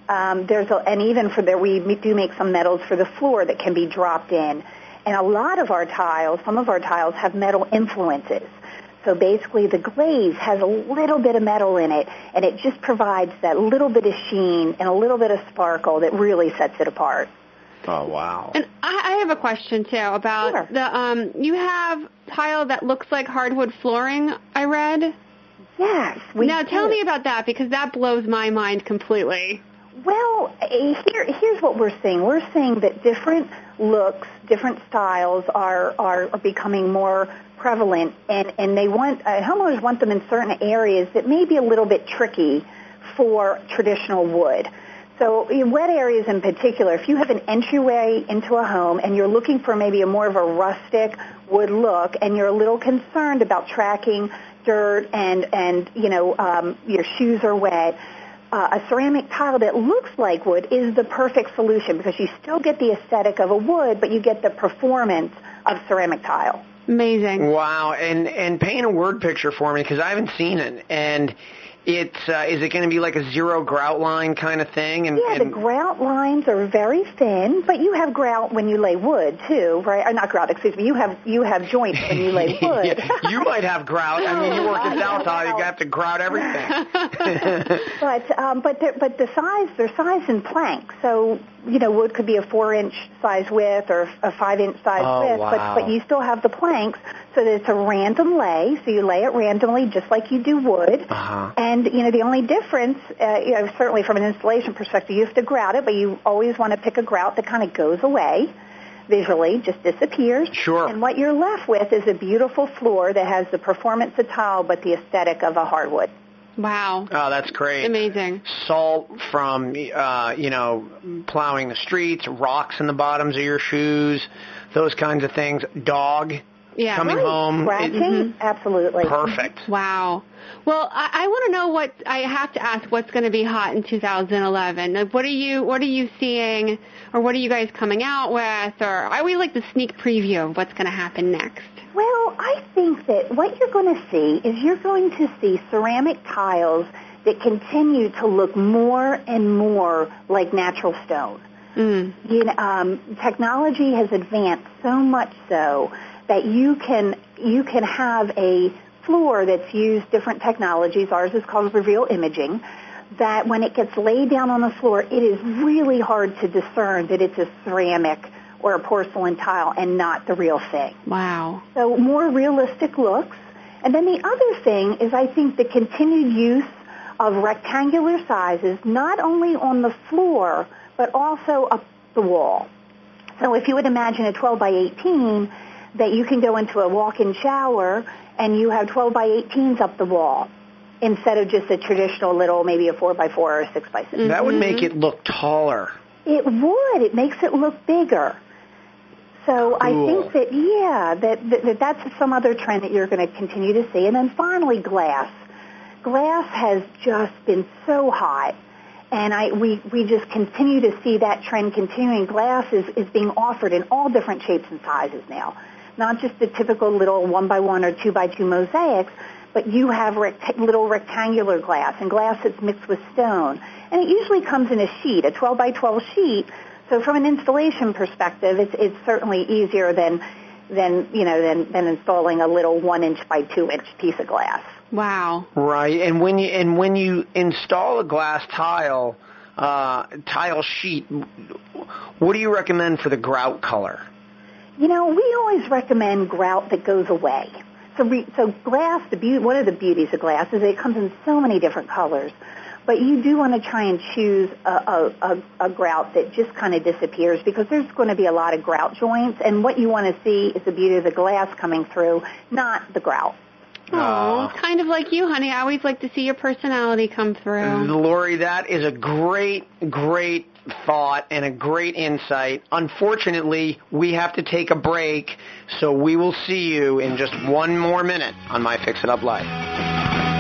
And even for there, we do make some metals for the floor that can be dropped in. And a lot of our tiles, some of our tiles have metal influences. So basically the glaze has a little bit of metal in it, and it just provides that little bit of sheen and a little bit of sparkle that really sets it apart. Oh, wow. And I have a question, too, about you have tile that looks like hardwood flooring, I read. Yes. Now, tell me about that, because that blows my mind completely. Well, here's what we're seeing. We're seeing that different looks, different styles are becoming more prevalent, and homeowners want them in certain areas that may be a little bit tricky for traditional wood. So in wet areas in particular, if you have an entryway into a home and you're looking for maybe more of a rustic wood look and you're a little concerned about tracking dirt and your shoes are wet, a ceramic tile that looks like wood is the perfect solution because you still get the aesthetic of a wood, but you get the performance of ceramic tile. Amazing. Wow. And paint a word picture for me because I haven't seen it. And is it going to be like a zero grout line kind of thing? The grout lines are very thin, but you have grout when you lay wood too, right? Or not grout, excuse me. You have joints when you lay wood. Yeah, you might have grout. I mean, you work at Del Tile, you have to grout everything. but they're sized in planks. So wood could be a 4-inch size width or a 5-inch size width, wow. but you still have the planks so that it's a random lay. So you lay it randomly, just like you do wood. Uh-huh. And the only difference, certainly from an installation perspective, you have to grout it, but you always want to pick a grout that kind of goes away visually, just disappears. Sure. And what you're left with is a beautiful floor that has the performance of tile, but the aesthetic of a hardwood. Wow. Oh, that's great. Amazing. Salt from, plowing the streets, rocks in the bottoms of your shoes, those kinds of things. Dog coming home. Scratching? Absolutely. Perfect. Wow. Well, I want to know I have to ask what's going to be hot in 2011. Like, what are you seeing, or what are you guys coming out with, or I always like the sneak preview of what's going to happen next. Well, Well, I think that what you're going to see is you're going to see ceramic tiles that continue to look more and more like natural stone. Technology has advanced so much so that you can have a floor that's used different technologies. Ours is called reveal imaging. That when it gets laid down on the floor, it is really hard to discern that it's a ceramic or a porcelain tile and not the real thing. Wow. So more realistic looks. And then the other thing is I think the continued use of rectangular sizes, not only on the floor, but also up the wall. So if you would imagine a 12 by 18, that you can go into a walk-in shower and you have 12 by 18s up the wall instead of just a traditional little, maybe a 4 by 4 or a 6 by 6. That would make it look taller. It would. It makes it look bigger. So I think that, that's some other trend that you're going to continue to see. And then finally, glass. Glass has just been so hot, and we just continue to see that trend continuing. Glass is being offered in all different shapes and sizes now, not just the typical little 1 by 1 or 2 by 2 mosaics, but you have little rectangular glass and glass that's mixed with stone. And it usually comes in a sheet, a 12 by 12 sheet. So from an installation perspective, it's certainly easier than installing a little 1 inch by 2 inch piece of glass. Wow. Right. And when you install a glass tile sheet, what do you recommend for the grout color? We always recommend grout that goes away. So glass, one of the beauties of glass is that it comes in so many different colors. But you do want to try and choose a grout that just kind of disappears, because there's going to be a lot of grout joints, and what you want to see is the beauty of the glass coming through, not the grout. Oh, kind of like you, honey. I always like to see your personality come through. Lori, that is a great thought and a great insight. Unfortunately, we have to take a break, so we will see you in just one more minute on My Fix It Up Life.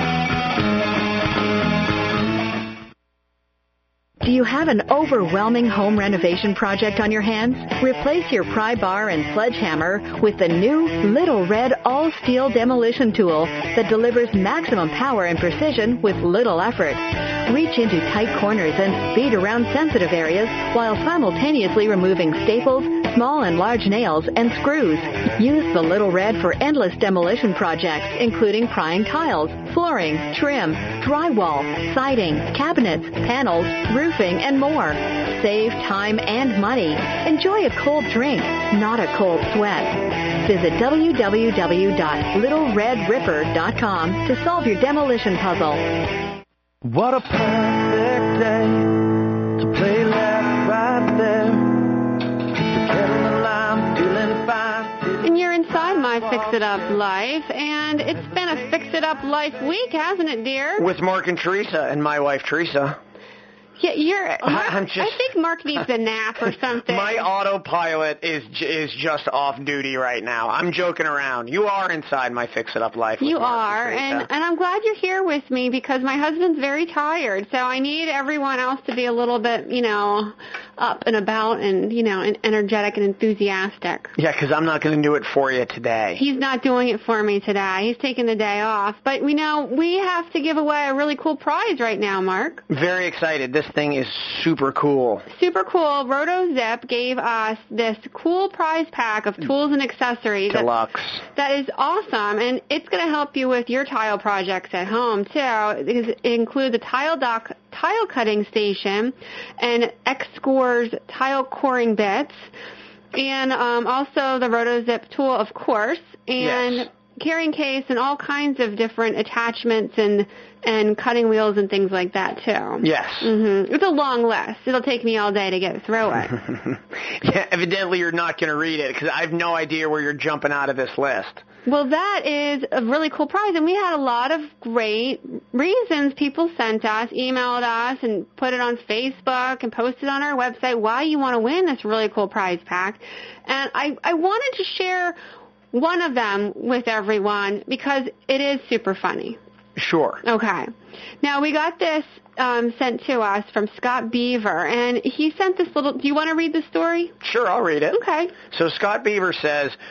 Do you have an overwhelming home renovation project on your hands? Replace your pry bar and sledgehammer with the new Little Red all-steel demolition tool that delivers maximum power and precision with little effort. Reach into tight corners and speed around sensitive areas while simultaneously removing staples, small and large nails, and screws. Use the Little Red for endless demolition projects, including prying tiles, flooring, trim, drywall, siding, cabinets, panels, roofing, and more. Save time and money. Enjoy a cold drink, not a cold sweat. Visit www.littleredripper.com to solve your demolition puzzle. What a perfect day to play left right there. And you're inside My Fix It Up Life, and it's been a Fix It Up Life week, hasn't it, dear? With Mark and Teresa and my wife, Teresa. Yeah, I think Mark needs a nap or something. My autopilot is just off duty right now. I'm joking around. You are inside My Fix It Up Life. You are, and I'm glad you're here with me, because my husband's very tired, so I need everyone else to be a little bit, up and about and, and energetic and enthusiastic. Yeah, because I'm not going to do it for you today. He's not doing it for me today. He's taking the day off. But, we have to give away a really cool prize right now, Mark. Very excited. This thing is super cool. Super cool. RotoZip gave us this cool prize pack of tools and accessories. Deluxe. That is awesome, and it's going to help you with your tile projects at home, too. It includes a Tile Dock tile cutting station and X-Scores tile coring bits, and also the RotoZip tool, of course, and carrying case and all kinds of different attachments and cutting wheels and things like that, too. Yes. Mm-hmm. It's a long list. It'll take me all day to get through it. Yeah, evidently you're not going to read it, because I have no idea where you're jumping out of this list. Well, that is a really cool prize, and we had a lot of great reasons people sent us, emailed us, and put it on Facebook and posted on our website why you want to win this really cool prize pack. And I wanted to share one of them with everyone because it is super funny. Sure. Okay. Now, we got this sent to us from Scott Beaver, and he sent this little... Do you want to read the story? Sure, I'll read it. Okay. So Scott Beaver says,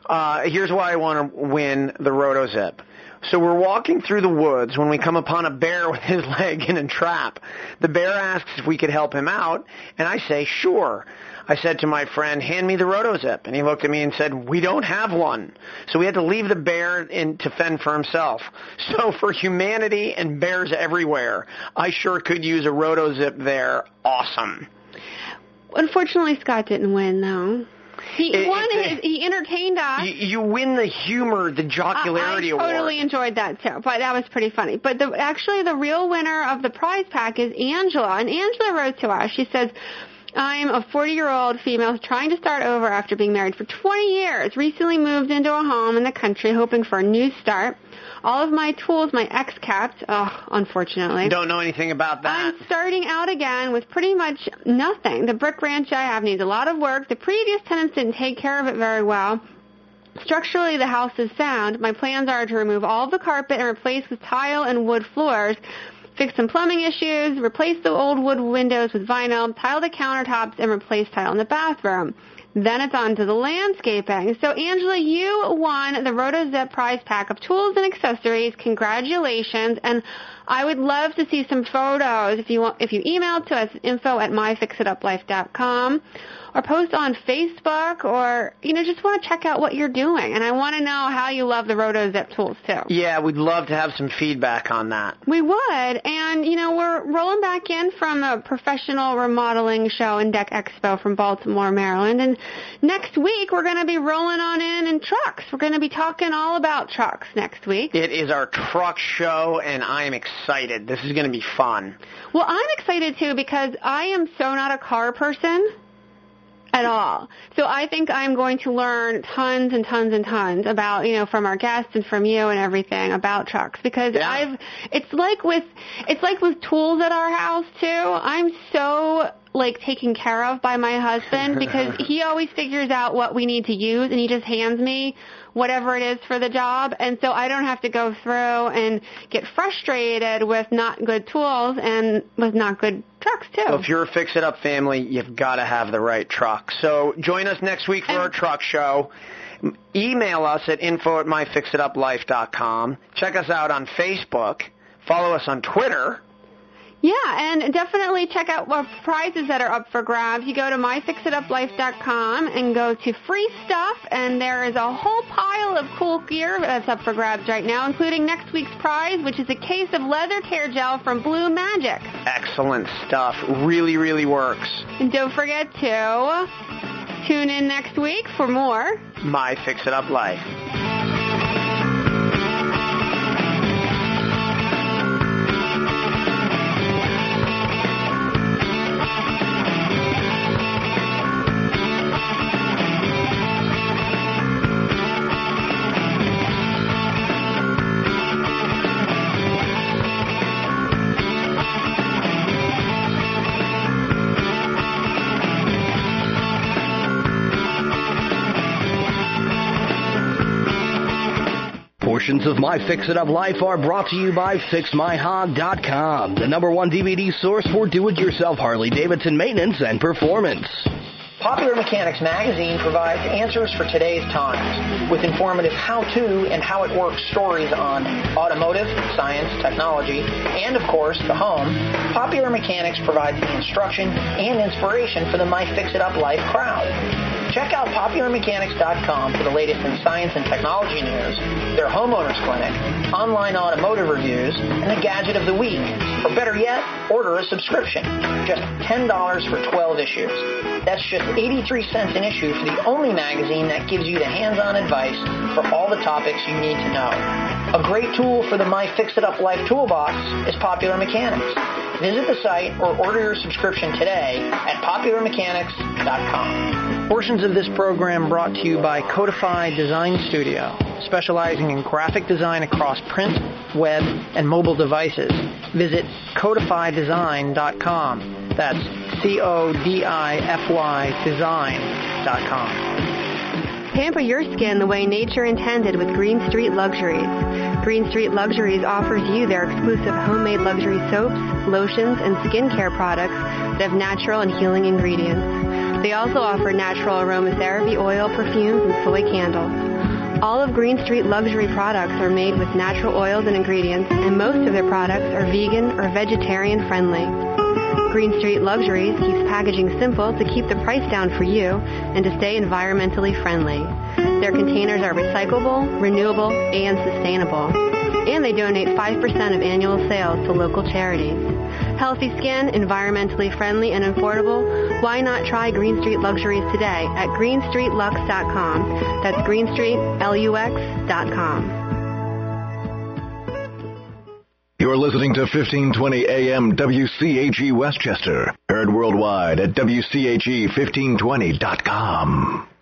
Here's why I want to win the RotoZip. So we're walking through the woods when we come upon a bear with his leg in a trap. The bear asks if we could help him out, and I say, sure. I said to my friend, hand me the RotoZip. And he looked at me and said, we don't have one. So we had to leave the bear to fend for himself. So for humanity and bears everywhere, I sure could use a RotoZip there. Awesome. Unfortunately, Scott didn't win, though. He entertained us. You win the humor, the jocularity award. I totally enjoyed that too, but that was pretty funny. But actually the real winner of the prize pack is Angela, and Angela wrote to us. She says, I'm a 40-year-old female trying to start over after being married for 20 years. Recently moved into a home in the country, hoping for a new start. All of my tools my ex kept. Unfortunately. Don't know anything about that. I'm starting out again with pretty much nothing. The brick ranch I have needs a lot of work. The previous tenants didn't take care of it very well. Structurally, the house is sound. My plans are to remove all the carpet and replace with tile and wood floors, fix some plumbing issues, replace the old wood windows with vinyl, tile the countertops, and replace tile in the bathroom. Then it's on to the landscaping. So, Angela, you won the RotoZip prize pack of tools and accessories. Congratulations. And I would love to see some photos if you email to us, info@myfixituplife.com, or post on Facebook, or, just want to check out what you're doing. And I want to know how you love the RotoZip tools, too. Yeah, we'd love to have some feedback on that. We would. And, we're rolling back in from a professional remodeling show in Deck Expo from Baltimore, Maryland. And next week, we're going to be rolling on in trucks. We're going to be talking all about trucks next week. It is our truck show, and I am excited. This is going to be fun. Well, I'm excited, too, because I am so not a car person at all. So I think I'm going to learn tons and tons and tons about, from our guests and from you and everything about trucks, because it's like with tools at our house too. I'm so taken care of by my husband because he always figures out what we need to use, and he just hands me whatever it is for the job, and so I don't have to go through and get frustrated with not good tools and with not good trucks too. Well, if you're a Fix-It-Up family, you've got to have the right truck. So join us next week for our truck show. Email us at info@myfixituplife.com. Check us out on Facebook. Follow us on Twitter. Yeah, and definitely check out our prizes that are up for grabs. You go to myfixituplife.com and go to free stuff, and there is a whole pile of cool gear that's up for grabs right now, including next week's prize, which is a case of leather care gel from Blue Magic. Excellent stuff. Really, really works. And don't forget to tune in next week for more My Fix-It-Up Life. Portions of My Fix-It-Up Life are brought to you by FixMyHog.com, the #1 DVD source for do-it-yourself Harley-Davidson maintenance and performance. Popular Mechanics magazine provides answers for today's times with informative how-to and how it works stories on automotive, science, technology, and, of course, the home. Popular Mechanics provides the instruction and inspiration for the My Fix-It-Up Life crowd. Check out PopularMechanics.com for the latest in science and technology news, their homeowners clinic, online automotive reviews, and the gadget of the week. Or better yet, order a subscription. Just $10 for 12 issues. That's just 83 cents an issue for the only magazine that gives you the hands-on advice for all the topics you need to know. A great tool for the My Fix-It-Up Life toolbox is Popular Mechanics. Visit the site or order your subscription today at PopularMechanics.com. Portions of this program brought to you by Codify Design Studio, specializing in graphic design across print, web, and mobile devices. Visit codifydesign.com. That's CODIFY design.com. Pamper your skin the way nature intended with Green Street Luxuries. Green Street Luxuries offers you their exclusive homemade luxury soaps, lotions, and skincare products that have natural and healing ingredients. They also offer natural aromatherapy oil, perfumes, and soy candles. All of Green Street Luxury products are made with natural oils and ingredients, and most of their products are vegan or vegetarian friendly. Green Street Luxuries keeps packaging simple to keep the price down for you and to stay environmentally friendly. Their containers are recyclable, renewable, and sustainable. And they donate 5% of annual sales to local charities. Healthy skin, environmentally friendly, and affordable? Why not try Green Street Luxuries today at greenstreetlux.com. That's greenstreetlux.com. You're listening to 1520 AM WCAG Westchester. Heard worldwide at WCAG1520.com.